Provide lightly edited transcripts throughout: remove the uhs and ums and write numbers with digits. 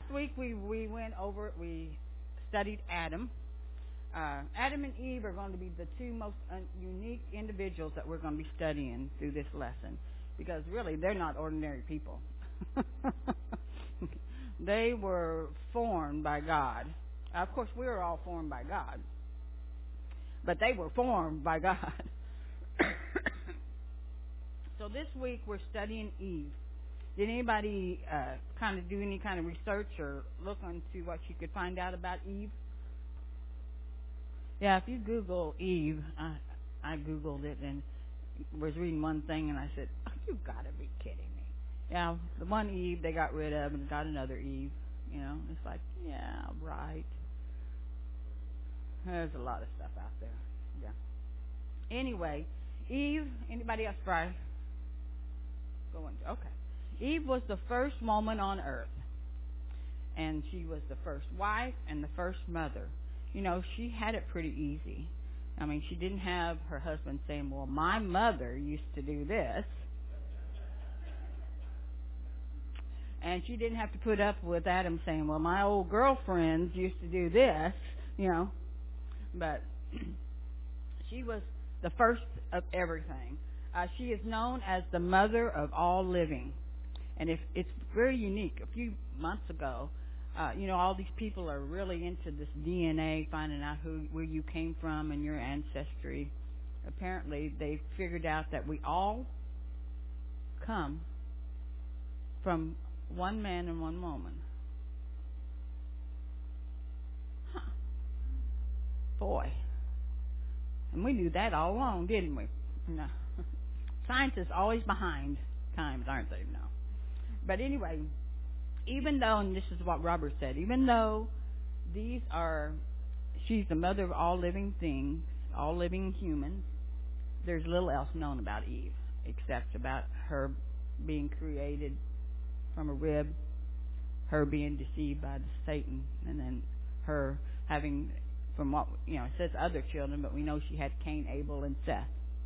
last week we we studied Adam. Adam and Eve are going to be the two most unique individuals that we're going to be studying through this lesson, because really they're not ordinary people. They were formed by God. Of course, we are all formed by God, but they were formed by God. So this week we're studying Eve. Did anybody kind of do any kind of research or look into what you could find out about Eve? Yeah, if you Google Eve, I Googled it and was reading one thing and I said, oh, you've got to be kidding me. Yeah, the one Eve they got rid of and got another Eve. You know, it's like, yeah, right. There's a lot of stuff out there. Yeah. Anyway, Eve, anybody else try? Okay. Eve was the first woman on earth. And she was the first wife and the first mother. You know, she had it pretty easy. I mean, she didn't have her husband saying, well, my mother used to do this. And she didn't have to put up with Adam saying, well, my old girlfriends used to do this, you know. But she was the first of everything. She is known as the mother of all living. And it's very unique. A few months ago, you know, all these people are really into this DNA, finding out where you came from and your ancestry. Apparently, they figured out that we all come from one man and one woman. Huh. Boy. And we knew that all along, didn't we? No. Science is always behind times, aren't they? No. But anyway, even though, and this is what Robert said, even though she's the mother of all living things, all living humans, there's little else known about Eve except about her being created from a rib, her being deceived by Satan, and then her having, from what, you know, it says other children, but we know she had Cain, Abel, and Seth.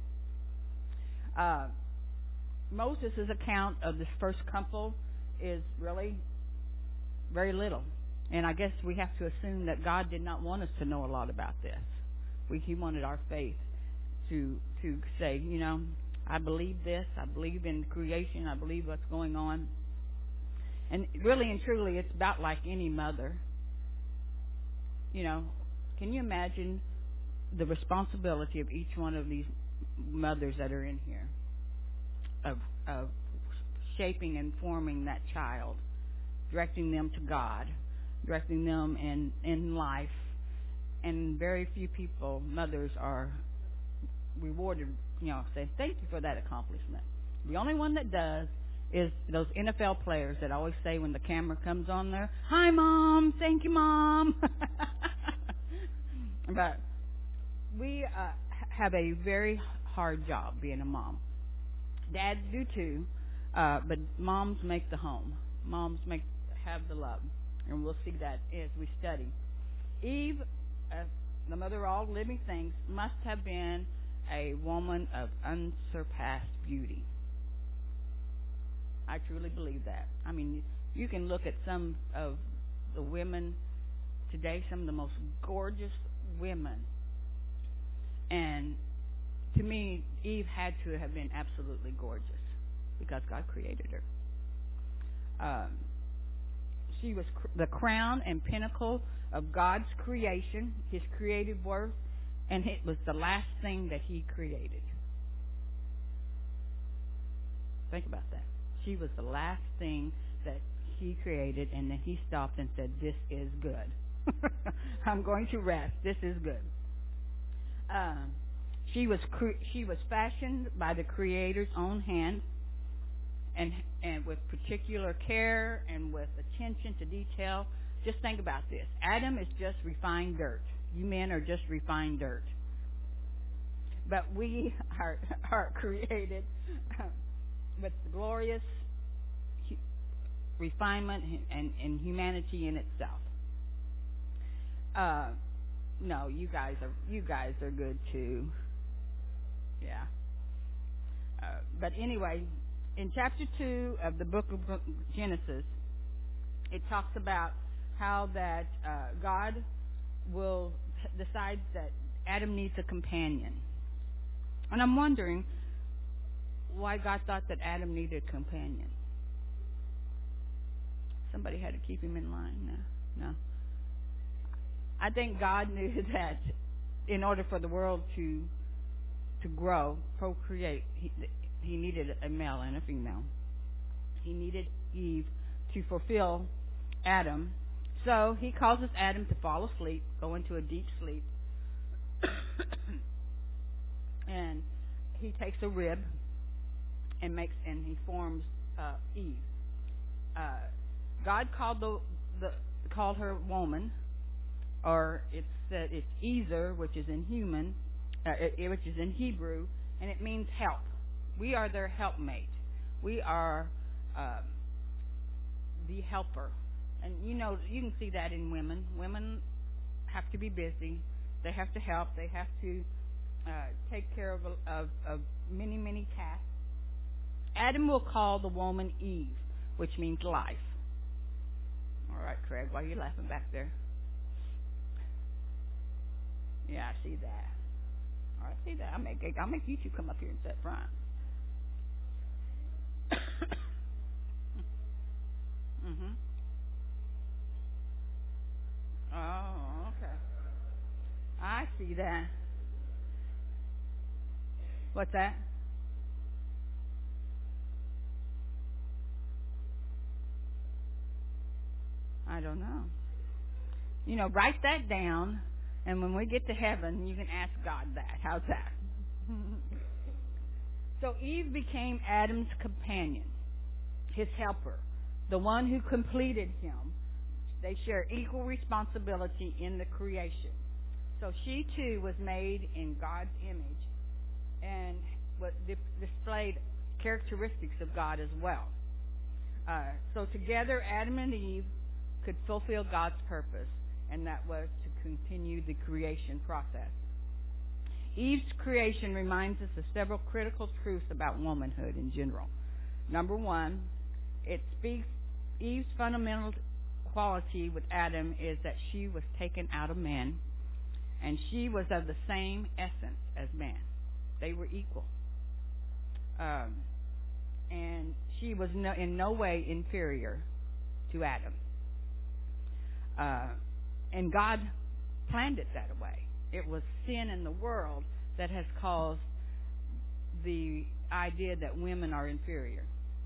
Moses' account of this first couple is really very little. And I guess we have to assume that God did not want us to know a lot about this. He wanted our faith to say, you know, I believe this. I believe in creation. I believe what's going on. And really and truly, it's about like any mother. You know, can you imagine the responsibility of each one of these mothers that are in here of shaping and forming that child, directing them to God, directing them in life. And very few people, mothers, are rewarded, you know, say, thank you for that accomplishment. The only one that does is those NFL players that always say when the camera comes on there, hi, Mom, thank you, Mom. But we have a very hard job being a mom. Dads do too, but moms make the home. Moms have the love, and we'll see that as we study. Eve, the mother of all living things, must have been a woman of unsurpassed beauty. I truly believe that. I mean, you can look at some of the women today, some of the most gorgeous women, and to me, Eve had to have been absolutely gorgeous because God created her. She was the crown and pinnacle of God's creation, His creative work, and it was the last thing that He created. Think about that. She was the last thing that He created, and then He stopped and said, this is good. I'm going to rest. This is good. She was fashioned by the Creator's own hand, and with particular care and with attention to detail. Just think about this. Adam is just refined dirt. You men are just refined dirt. But we are created with glorious refinement and humanity in itself. No, you guys are good too. Yeah. But anyway, in chapter 2 of the book of Genesis, it talks about how that God will decide that Adam needs a companion. And I'm wondering why God thought that Adam needed a companion. Somebody had to keep him in line. No. I think God knew that in order for the world to grow, procreate, he needed a male and a female. He needed Eve to fulfill Adam. So he causes Adam to fall asleep, go into a deep sleep. And he takes a rib and he forms Eve. God called her woman, or it's Ezer, which is in which is in Hebrew, and it means help. We are their helpmate. We are the helper. And you can see that in women. Women have to be busy. They have to help. They have to take care of many, many tasks. Adam will call the woman Eve, which means life. All right, Craig, why are you laughing back there? Yeah, I see that. All right, see that. I'll make you two come up here and sit front. Mhm. Oh, okay. I see that. What's that? I don't know. Write that down, and when we get to heaven, you can ask God that. How's that? So Eve became Adam's companion, his helper, the one who completed him. They share equal responsibility in the creation. So she too was made in God's image and displayed characteristics of God as well. So together, Adam and Eve could fulfill God's purpose, and that was to continue the creation process. Eve's creation reminds us of several critical truths about womanhood in general. Number one, it speaks Eve's fundamental quality with Adam is that she was taken out of man, and she was of the same essence as man. They were equal. And she was in no way inferior to Adam. And God planned it that way. It was sin in the world that has caused the idea that women are inferior.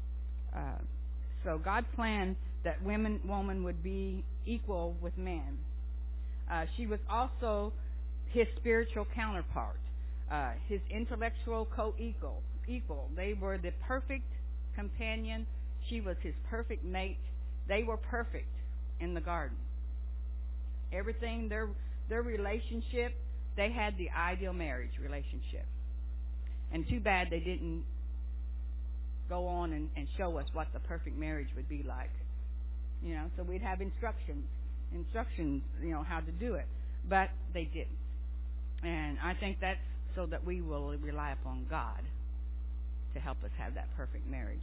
So God planned that woman would be equal with men. She was also his spiritual counterpart, his intellectual co-equal. They were the perfect companion. She was his perfect mate. They were perfect in the garden. Everything, their relationship, they had the ideal marriage relationship. And too bad they didn't go on and show us what the perfect marriage would be like. So we'd have instructions, how to do it. But they didn't. And I think that's so that we will rely upon God to help us have that perfect marriage.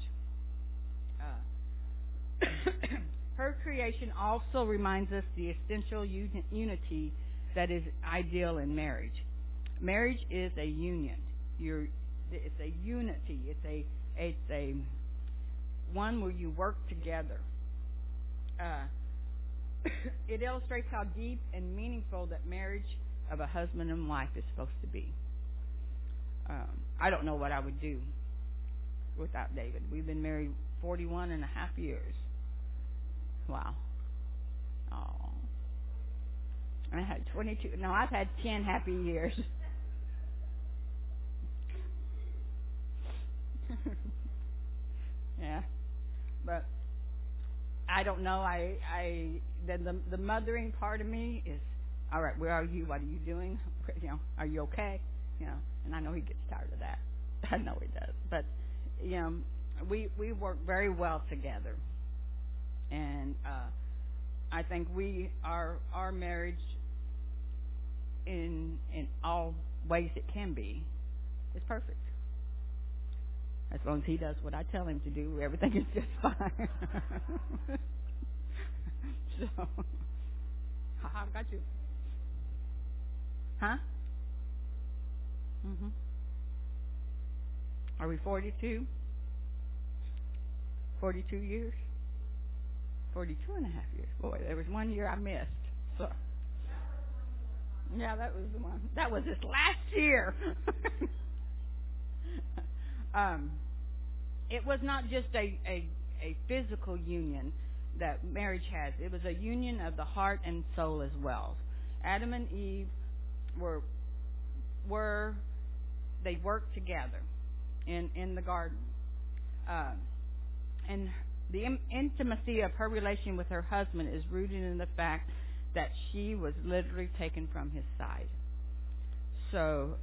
Her creation also reminds us the essential unity that is ideal in marriage. Marriage is a union. It's a unity. It's a one where you work together. It illustrates how deep and meaningful that marriage of a husband and wife is supposed to be. I don't know what I would do without David. We've been married 41 and a half years. Wow. Oh. I had 22. No, I've had 10 happy years. Yeah. But I don't know. The mothering part of me is, all right, where are you? What are you doing? Are you okay? And I know he gets tired of that. I know he does. But, we work very well together. And I think our marriage in all ways it can be is perfect. As long as he does what I tell him to do, everything is just fine. So, I got you. Huh? Mhm. Are we 42? 42 years? 42 and a half years. Boy, there was 1 year I missed. So, yeah, that was the one. That was this last year. um, it was not just a physical union that marriage has. It was a union of the heart and soul as well. Adam and Eve were they worked together in the garden, and the intimacy of her relation with her husband is rooted in the fact that she was literally taken from his side. So,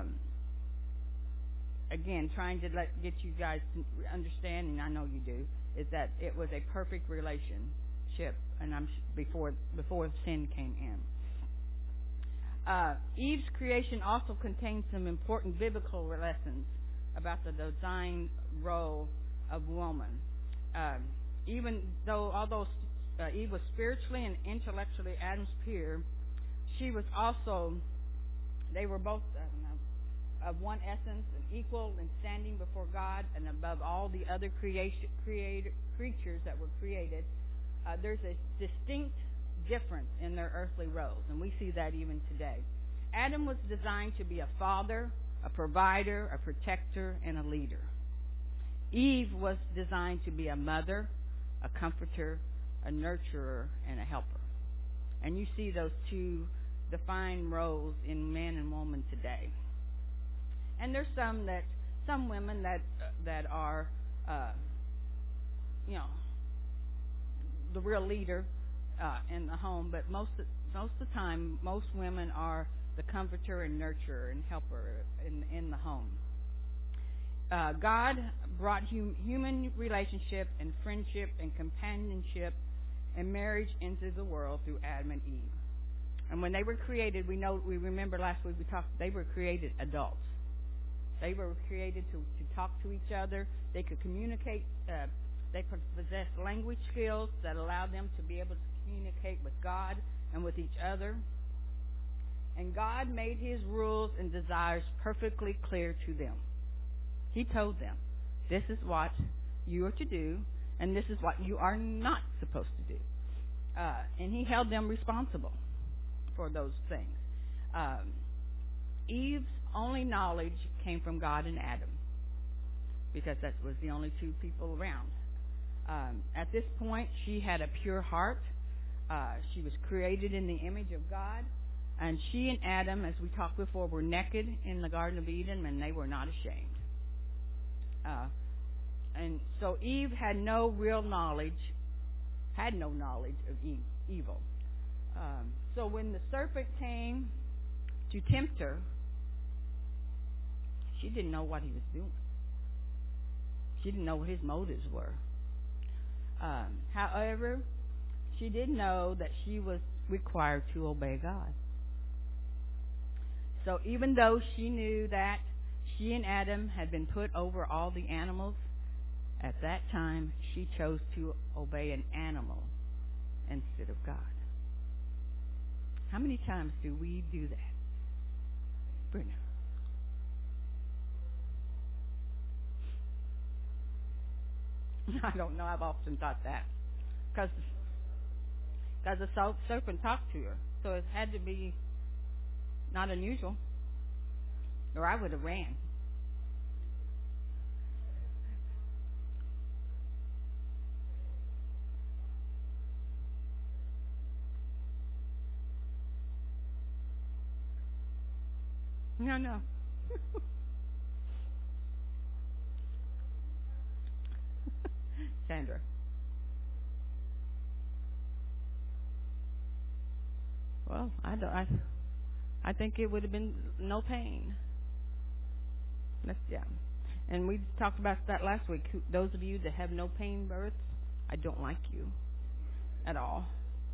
again, trying to get you guys understanding, I know you do, is that it was a perfect relationship, and before sin came in. Eve's creation also contains some important biblical lessons about the design role of woman. Even though, although Eve was spiritually and intellectually Adam's peer, she was also, they were both of one essence and equal in standing before God and above all the other creatures that were created. There's a distinct difference in their earthly roles, and we see that even today. Adam was designed to be a father, a provider, a protector, and a leader. Eve was designed to be a mother, a comforter, a nurturer, and a helper. And you see those two defined roles in man and woman today. And there's some women that are, the real leader in the home, but most of the time, most women are the comforter and nurturer and helper in the home. God brought human relationship and friendship and companionship and marriage into the world through Adam and Eve. And when they were created, we remember last week we talked, they were created adults. They were created to talk to each other. They could communicate. They possessed language skills that allowed them to be able to communicate with God and with each other. And God made his rules and desires perfectly clear to them. He told them, this is what you are to do, and this is what you are not supposed to do. And he held them responsible for those things. Eve's only knowledge came from God and Adam, because that was the only two people around. At this point, she had a pure heart. She was created in the image of God. And she and Adam, as we talked before, were naked in the Garden of Eden, and they were not ashamed. And so Eve had no knowledge of evil. So when the serpent came to tempt her, she didn't know what he was doing. She didn't know what his motives were. However, she did know that she was required to obey God. So even though she knew that she and Adam had been put over all the animals, at that time she chose to obey an animal instead of God. How many times do we do that? Brenda. I don't know. I've often thought that. Because the serpent talked to her. So it had to be not unusual. Or I would have ran. No. Sandra. Well, I think it would have been no pain. Yeah. And we talked about that last week. Those of you that have no pain births, I don't like you at all.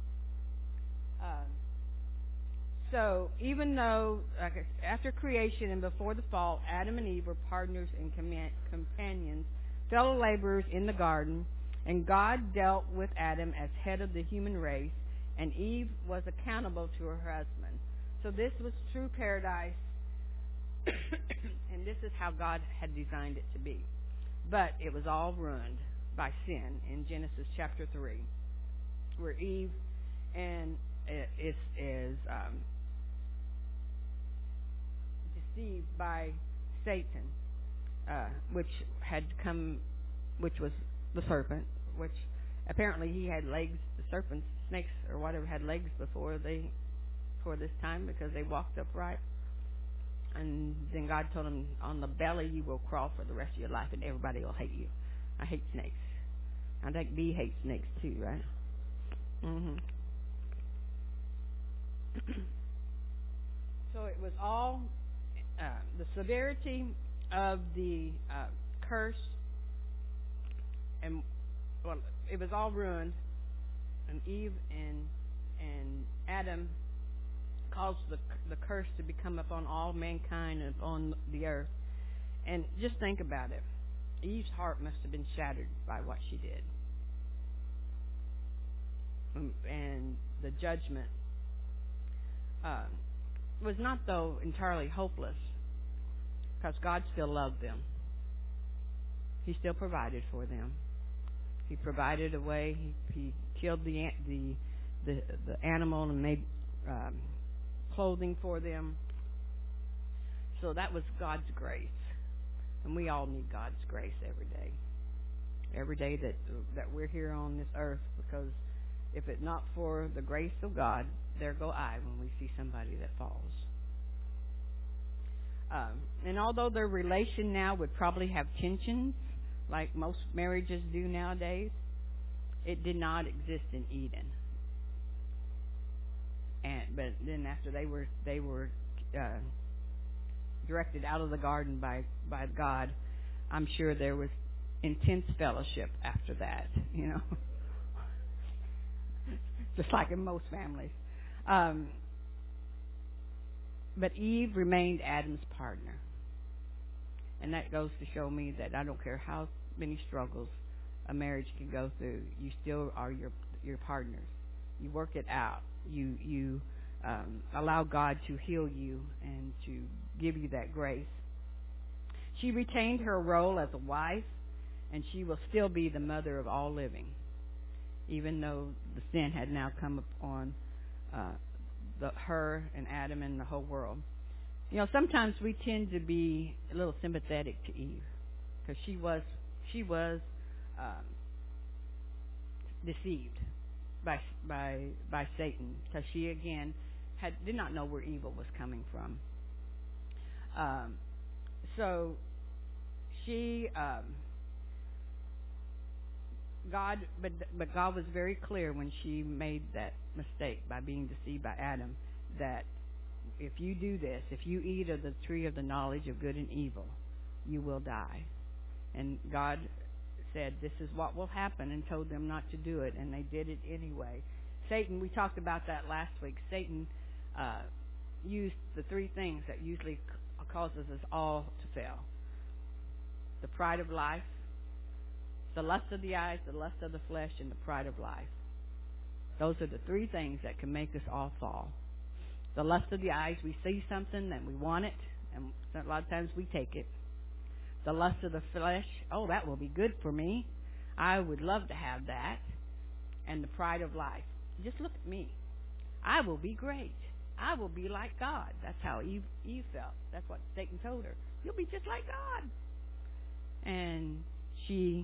So even though after creation and before the fall, Adam and Eve were partners and companions, fellow laborers in the garden, And God dealt with Adam as head of the human race, and Eve was accountable to her husband. So this was true paradise, and this is how God had designed it to be. But it was all ruined by sin in Genesis chapter 3, where Eve is deceived by Satan, which was the serpent, which apparently he had legs. The serpents, snakes, or whatever had legs before this time, because they walked upright. And then God told him, on the belly you will crawl for the rest of your life, and everybody will hate you. I hate snakes. I think B hates snakes too, right? So it was all the severity of the curse, and it was all ruined. And Eve and Adam caused the curse to become upon all mankind and upon the earth. And just think about it. Eve's heart must have been shattered by what she did. And the judgment was not, though, entirely hopeless, because God still loved them. He still provided for them. He provided a way. He killed the animal and made clothing for them. So that was God's grace. And we all need God's grace every day. Every day that we're here on this earth, because if it's not for the grace of God, there go I when we see somebody that falls. And although their relation now would probably have tensions, like most marriages do nowadays, it did not exist in Eden. But then after they were directed out of the garden by God, I'm sure there was intense fellowship after that, just like in most families. But Eve remained Adam's partner. And that goes to show me that I don't care how many struggles a marriage can go through, you still are your partners. You work it out. You allow God to heal you and to give you that grace. She retained her role as a wife, and she will still be the mother of all living, even though the sin had now come upon her and Adam and the whole world. Sometimes we tend to be a little sympathetic to Eve, because she was deceived by Satan, because she again did not know where evil was coming from. So she but God was very clear when she made that mistake by being deceived by Adam, that if you do this, if you eat of the tree of the knowledge of good and evil, you will die. And God said, this is what will happen, and told them not to do it, and they did it anyway. Satan, we talked about that last week. Satan used the three things that usually causes us all to fail: the pride of life, the lust of the eyes, the lust of the flesh, and the pride of life. Those are the three things that can make us all fall. The lust of the eyes, we see something and we want it, and a lot of times we take it. The lust of the flesh, oh, that will be good for me. I would love to have that. And the pride of life, just look at me. I will be great. I will be like God. That's how Eve felt. That's what Satan told her. You'll be just like God. And she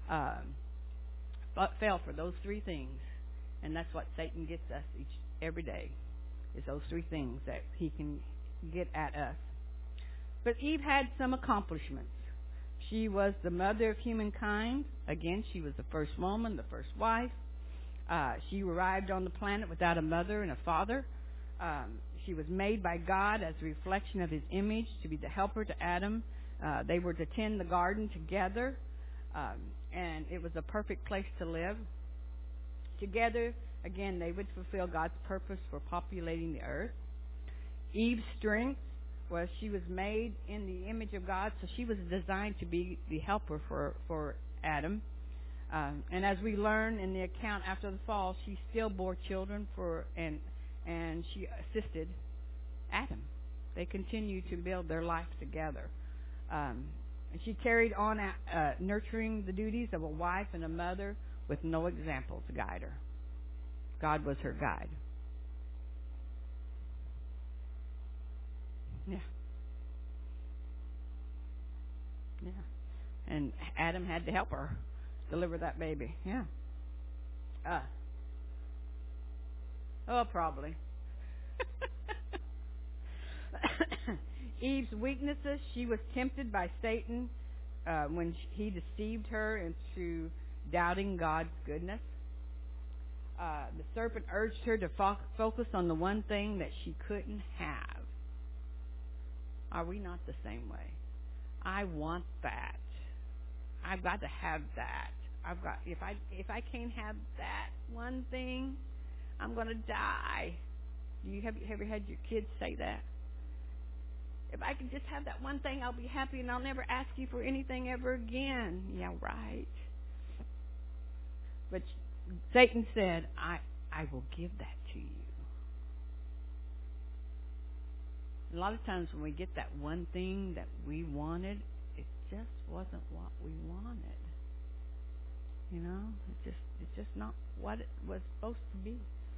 fell for those three things. And that's what Satan gets us every day, is those three things that he can get at us. But Eve had some accomplishments. She was the mother of humankind. Again, she was the first woman, the first wife. She arrived on the planet without a mother and a father. She was made by God as a reflection of his image to be the helper to Adam. They were to tend the garden together, and it was a perfect place to live. Together, again, they would fulfill God's purpose for populating the earth. Eve's strength was she was made in the image of God, so she was designed to be the helper for Adam. And as we learn in the account after the fall, she still bore children and she assisted Adam. They continued to build their life together. And she carried on nurturing the duties of a wife and a mother with no example to guide her. God was her guide. Yeah. Yeah. And Adam had to help her deliver that baby. Yeah. Probably. Eve's weaknesses, she was tempted by Satan when he deceived her into doubting God's goodness. The serpent urged her to focus on the one thing that she couldn't have. Are we not the same way? I want that. I've got to have that. If I can't have that one thing, I'm going to die. Have you ever had your kids say that? If I could just have that one thing, I'll be happy and I'll never ask you for anything ever again. Yeah, right. But Satan said, I will give that to you. A lot of times when we get that one thing that we wanted, it just wasn't what we wanted. You know, it's just not what it was supposed to be.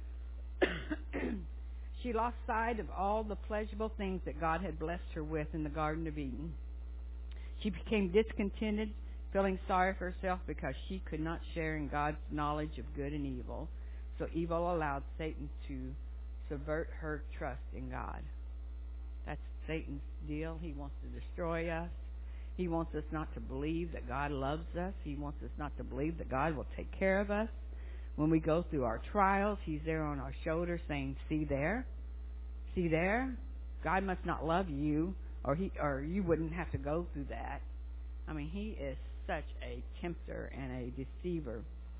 She lost sight of all the pleasurable things that God had blessed her with in the Garden of Eden. She became discontented, feeling sorry for herself because she could not share in God's knowledge of good and evil. So evil allowed Satan to subvert her trust in God. That's Satan's deal. He wants to destroy us. He wants us not to believe that God loves us. He wants us not to believe that God will take care of us. When we go through our trials, he's there on our shoulder saying, see there? See there? God must not love you, or you wouldn't have to go through that. I mean, he is such a tempter and a deceiver.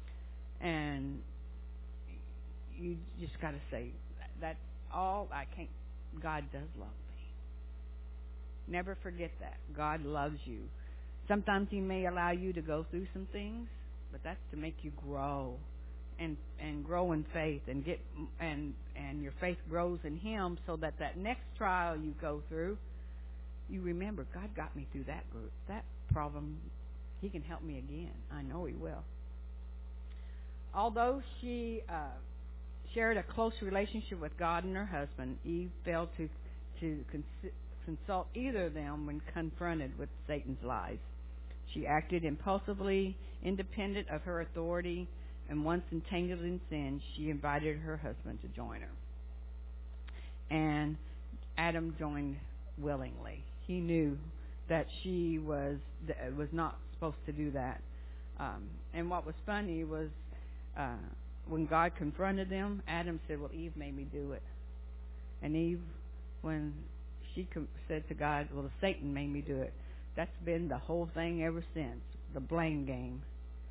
And you just got to say, that's all I can't. God does love me. Never forget that. God loves you. Sometimes he may allow you to go through some things, but that's to make you grow and grow in faith and your faith grows in him, so that next trial you go through, you remember, God got me through that problem. He can help me again. I know he will. Although she shared a close relationship with God and her husband, Eve failed to consult either of them when confronted with Satan's lies. She acted impulsively, independent of her authority, and once entangled in sin, she invited her husband to join her. And Adam joined willingly. He knew that she was not supposed to do that. And what was funny was when God confronted them, Adam said, well, Eve made me do it. And Eve, when she said to God, well, Satan made me do it. That's been the whole thing ever since, the blame game.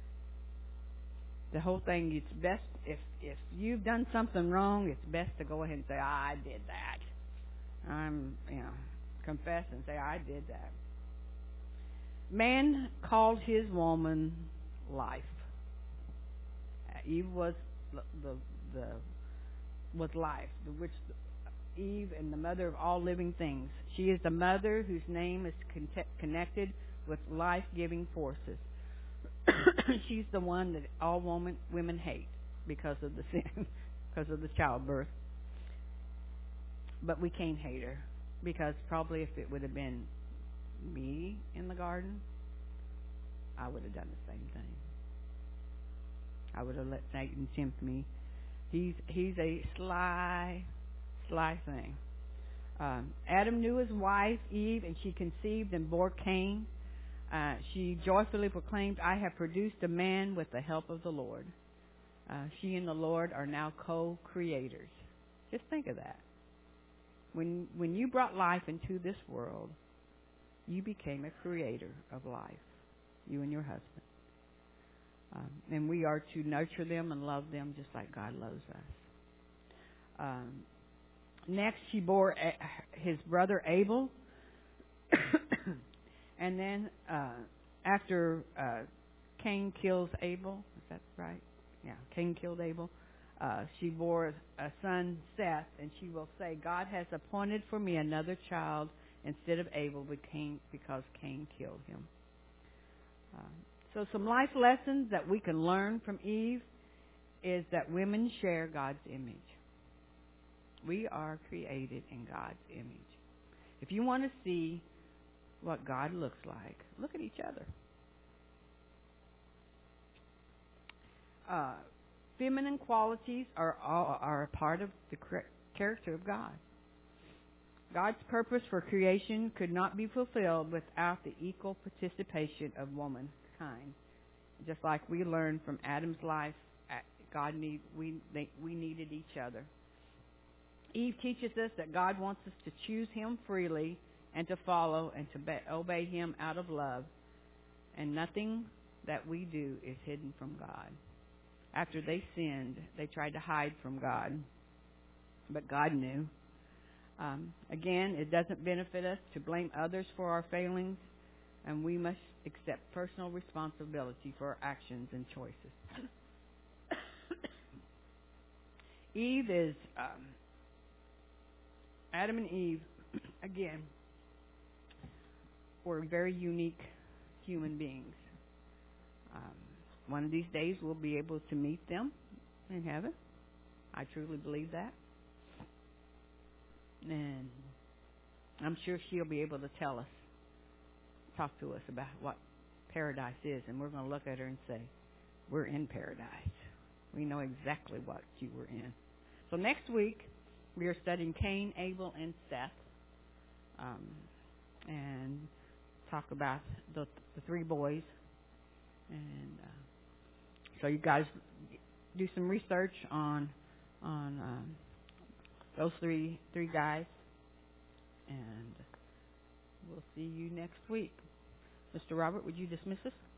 The whole thing, it's best, if you've done something wrong, it's best to go ahead and say, I did that. Confess and say, I did that. Man called his woman life. Eve was was life, which Eve and the mother of all living things. She is the mother whose name is connected with life-giving forces. She's the one that all women hate because of the sin, because of the childbirth. But we can't hate her, because probably if it would have been me in the garden, I would have done the same thing. I would have let Satan tempt me. He's a sly thing. Adam knew his wife, Eve, and she conceived and bore Cain. She joyfully proclaimed, I have produced a man with the help of the Lord. She and the Lord are now co-creators. Just think of that. When you brought life into this world, you became a creator of life, you and your husband. And we are to nurture them and love them just like God loves us. Next, she bore his brother Abel. And then after Cain kills Abel. Is that right? Yeah, Cain killed Abel. She bore a son, Seth, and she will say, God has appointed for me another child instead of Abel because Cain killed him. So some life lessons that we can learn from Eve is that women share God's image. We are created in God's image. If you want to see what God looks like, look at each other. Feminine qualities are a part of the character of God. God's purpose for creation could not be fulfilled without the equal participation of womankind. Just like we learned from Adam's life, we needed each other. Eve teaches us that God wants us to choose Him freely and to follow and to obey Him out of love. And nothing that we do is hidden from God. After they sinned, they tried to hide from God. But God knew. Again, it doesn't benefit us to blame others for our failings, and we must accept personal responsibility for our actions and choices. Eve is, Adam and Eve, again, were very unique human beings. One of these days we'll be able to meet them in heaven. I truly believe that. And I'm sure she'll be able to talk to us about what paradise is. And we're going to look at her and say, we're in paradise. We know exactly what you were in. So next week, we are studying Cain, Abel, and Seth. And talk about the three boys. And so you guys do some research on those three guys, and we'll see you next week. Mr. Robert, would you dismiss us?